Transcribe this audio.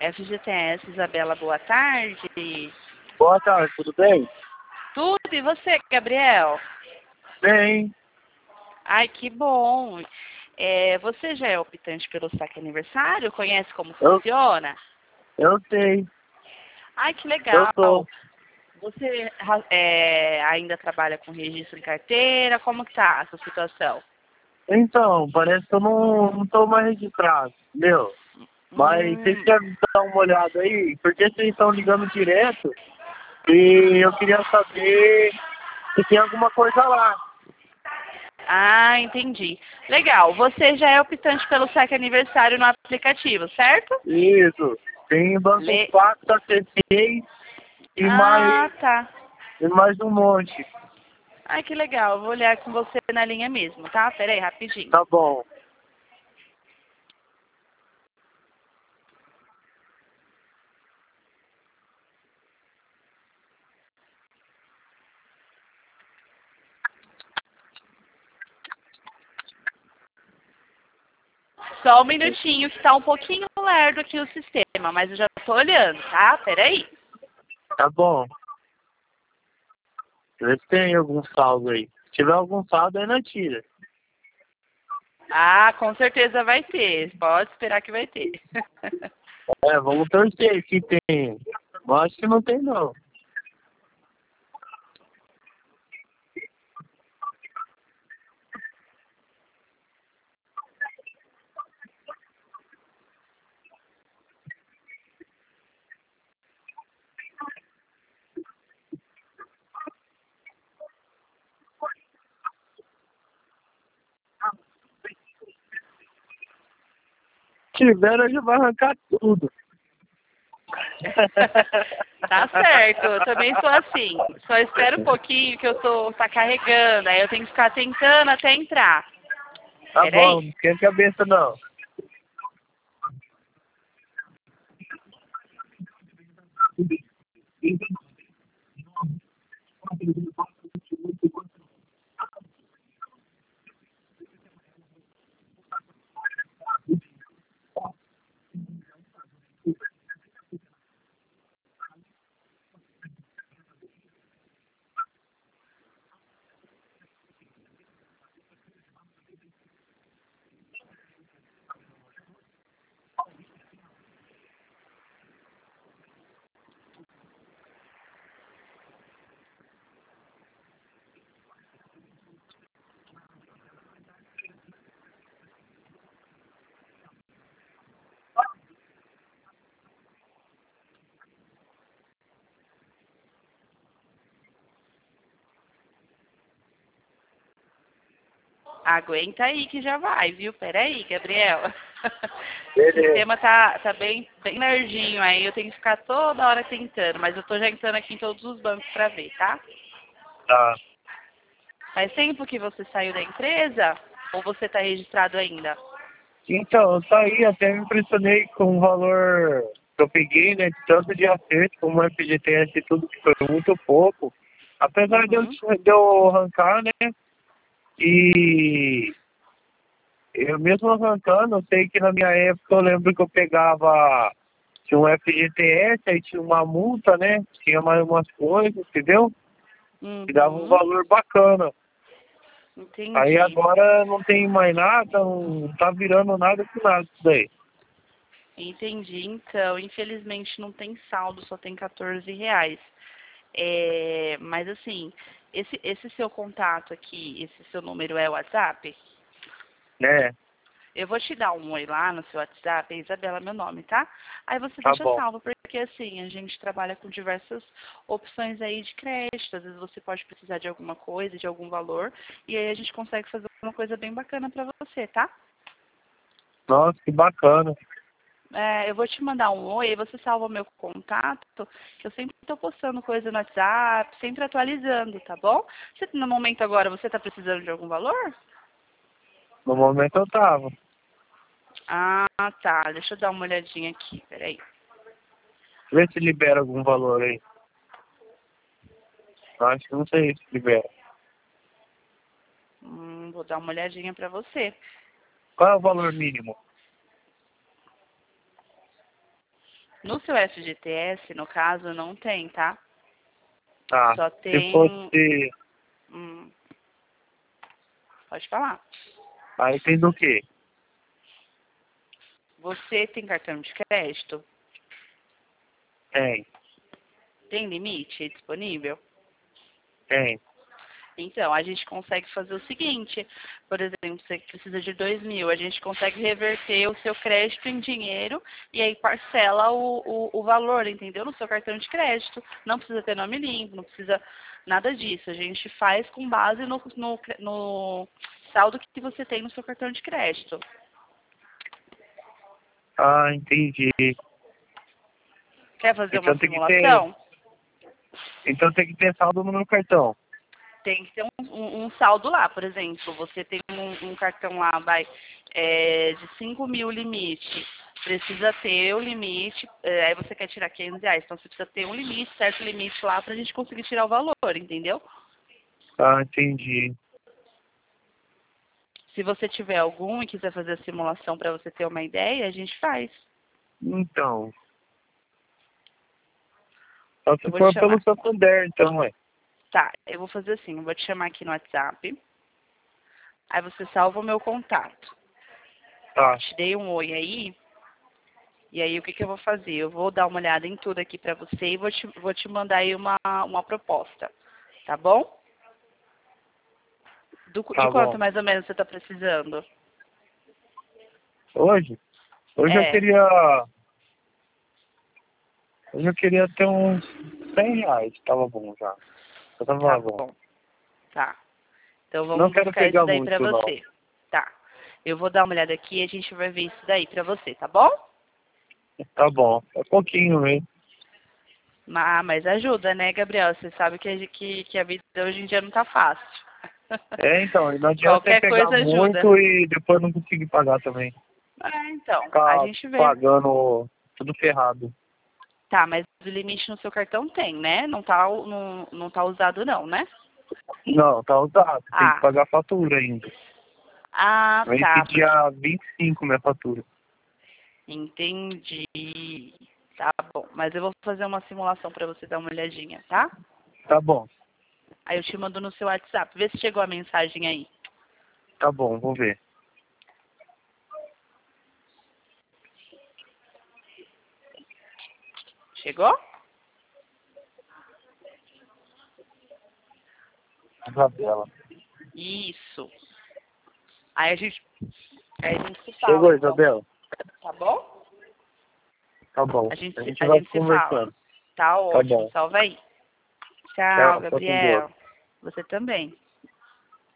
FGTS, Isabela, boa tarde. Boa tarde, tudo bem? Tudo, e você, Gabriel? Bem, Ai, que bom. Você já é optante pelo saque aniversário? Conhece como eu, funciona? eu sei, Ai, que eu legal. tô. Você ainda trabalha com registro em carteira? Como que tá essa situação? Então, parece que eu não tô mais registrado, entendeu? Mas vocês Hum, querem dar uma olhada aí? Porque vocês estão ligando direto e eu queria saber se tem alguma coisa lá. entendi. Legal. Você já é optante pelo saque aniversário no aplicativo, certo? Isso, tem Banco Le... Facta, C6 e Ah, tá. mais um monte. Ai, que legal. Eu vou olhar com você na linha mesmo, tá? Pera aí, rapidinho. Tá bom. Só um minutinho que tá um pouquinho lerdo aqui o sistema, mas eu já tô olhando, tá? Pera aí. Tá bom. Vê se tem algum saldo aí. Se tiver algum saldo, aí não tira. Ah, com certeza vai ter. Pode esperar que vai ter. Vamos torcer que tem. Eu acho que não tem, não. Se tiver, a gente vai arrancar tudo. Tá certo, eu também sou assim. Só espero um pouquinho que tá carregando, aí eu tenho que ficar tentando até entrar. Tá bom, Peraí. não esquenta a cabeça, não. Aguenta aí que já vai, viu? Peraí, Gabriel. O Beleza. sistema tá bem nerdinho aí, eu tenho que ficar toda hora tentando, mas eu tô já entrando aqui em todos os bancos pra ver, tá? Tá. Faz tempo que você saiu da empresa? Ou você tá registrado ainda? Então, eu saí, até me impressionei com o valor que eu peguei, né? Tanto de acerto como FGTS e tudo, que foi muito pouco. Apesar Uhum. de eu arrancar, né? E eu mesmo arrancando, eu sei que na minha época eu lembro que eu pegava, tinha um FGTS, aí tinha uma multa, né? Tinha mais umas coisas, entendeu? Que dava um Uhum. valor bacana. Aí Entendi. agora não tem mais nada, não tá virando nada com nada isso daí. Entendi. Então, infelizmente não tem saldo, só tem R$ 14. Mas assim, esse seu contato aqui, esse seu número é o WhatsApp? Né? Eu vou te dar um oi lá no seu WhatsApp, é Isabela meu nome, tá? Aí você Tá deixa bom. salvo, porque assim, a gente trabalha com diversas opções aí de crédito, às vezes você pode precisar de alguma coisa, de algum valor, e aí a gente consegue fazer uma coisa bem bacana pra você, tá? Nossa, que bacana. Eu vou te mandar um oi, aí você salva o meu contato, que eu sempre estou postando coisa no WhatsApp, sempre atualizando, tá bom? No momento agora, você está precisando de algum valor? No momento eu tava. Ah, tá. Deixa eu dar uma olhadinha aqui, peraí. Vê se libera algum valor aí. Acho que não sei se libera. Vou dar uma olhadinha pra você. Qual é o valor mínimo? No seu FGTS, no caso, não tem, tá? Tá. Só Se tem... fosse... Hum, pode falar. Aí tem do quê? Você tem cartão de crédito? Tem. Tem limite disponível? Tem. Então, a gente consegue fazer o seguinte, por exemplo, você precisa de 2.000, a gente consegue reverter o seu crédito em dinheiro e aí parcela o valor, entendeu? No seu cartão de crédito. Não precisa ter nome limpo, não precisa nada disso. A gente faz com base no saldo que você tem no seu cartão de crédito. Ah, entendi. Quer fazer uma Então tem que ter... simulação? Então tem que ter saldo no meu cartão. Tem que ter um saldo lá, por exemplo, você tem um cartão lá, de 5.000 limite, precisa ter o limite, aí você quer tirar R$ 500, então você precisa ter um limite, certo limite lá pra gente conseguir tirar o valor, entendeu? Ah, entendi. Se você tiver algum e quiser fazer a simulação pra você ter uma ideia, a gente faz. Então... Só se Eu vou te for pelo chamar. Santander, então, ué. Tá, eu vou fazer assim, eu vou te chamar aqui no WhatsApp, aí você salva o meu contato. Tá. Te dei um oi aí. E aí, o que eu vou fazer? Eu vou dar uma olhada em tudo aqui pra você e vou te mandar aí uma proposta, tá bom? De Tá quanto bom. mais ou menos você tá precisando? Hoje? Hoje eu É, queria... Hoje eu queria ter uns R$ 100. Tava bom já. Já tá tava bom. bom, tá. Então Não vamos quero buscar isso pegar daí pra muito, não. você. Tá. Eu vou dar uma olhada aqui e a gente vai ver isso daí pra você, tá bom? Tá bom. É pouquinho, hein? Mas ajuda, né, Gabriel? Você sabe que a vida hoje em dia não tá fácil. É, então, não adianta Qualquer pegar coisa ajuda. muito e depois não conseguir pagar também. Então, a Ficar gente vê. pagando tudo ferrado. Tá, mas o limite no seu cartão tem, né? Não tá usado não, né? Não, tá usado. Tem que Ah, pagar a fatura ainda. tá, Vence porque... dia 25 minha fatura. Entendi. Tá bom, mas eu vou fazer uma simulação pra você dar uma olhadinha, tá? Tá bom. Aí eu te mando no seu WhatsApp. Vê se chegou a mensagem aí. Tá bom, vou ver. Chegou? Isabela. Isso. Aí a gente se Chegou, fala, então. Isabela? Tá bom? Tá bom. A gente, A se- gente a vai gente se fala. conversando. Tá Tá ótimo. bom. Salva aí. Tchau, Tchau, fica com Deus. Gabriel. Você também.